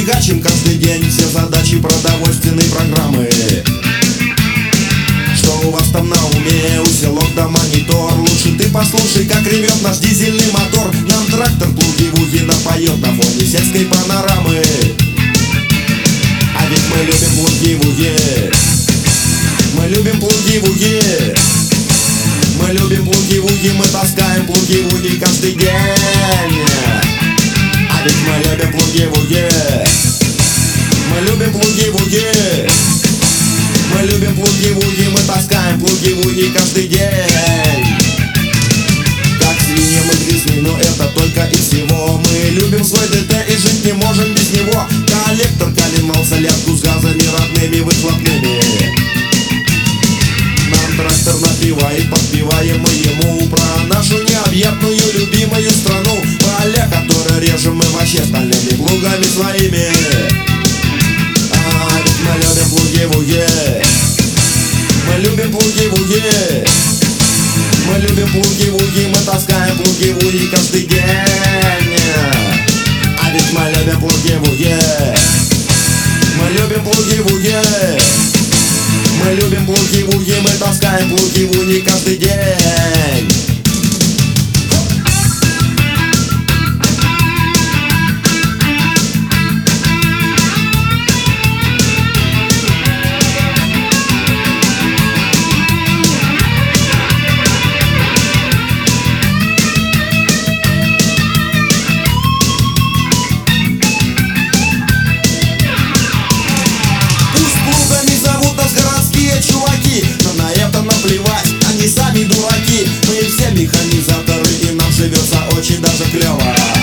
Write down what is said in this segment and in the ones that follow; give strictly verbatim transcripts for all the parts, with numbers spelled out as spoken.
фигачим каждый день все задачи продовольственной программы. Что у вас там на уме? Усилок да монитор. Лучше ты послушай, как ревет наш дизельный мотор. Нам трактор плуги-вуги напоет на фоне сельской панорамы. А ведь мы любим плуги-вуги. Мы любим плуги-вуги. Мы любим плуги-вуги. Мы таскаем плуги-вуги каждый день. А ведь мы любим плуги-вуги. Мы любим плуги-вуги. Мы любим плуги-вуги, мы таскаем плуги-вуги каждый день. Как свиньи мы грязны, но это только и всего. Мы любим свой ДТ и жить не можем без него. Коллектор коленвал солярку с газами родными выхлопными. Нам трактор напевает, подпеваем мы ему про нашу необъятную любимую страну. Поля, которые режем мы вообще стальными плугами своими. А ведь мы любим плуги-вуги. Мы любим плуги-вуги. Мы любим плуги-вуги. Мы таскаем плуги-вуги каждый день. А ведь мы любим плуги-вуги. Мы любим плуги-вуги. Мы любим плуги-вуги. Мы таскаем плуги-вуги каждый день. Но на это наплевать, они сами дураки. Мы все механизаторы, и нам живется очень даже клево.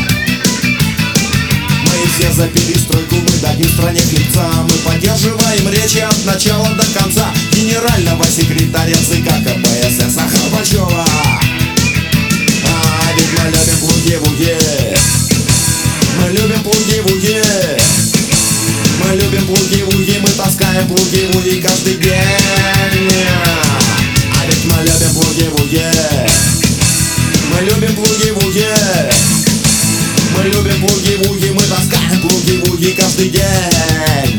Мы все за перестройку, мы дадим стране хлебца. Мы поддерживаем речи от начала до конца генерального секретаря ЦК КПСС Горбачева. А ведь мы любим плуги-вуги. Мы любим плуги-вуги. Мы любим плуги-вуги. Мы таскаем плуги-вуги каждый день. А ведь мы любим плуги-вуги. Мы любим плуги-вуги. Мы любим плуги-вуги. Мы таскаем плуги-вуги каждый день.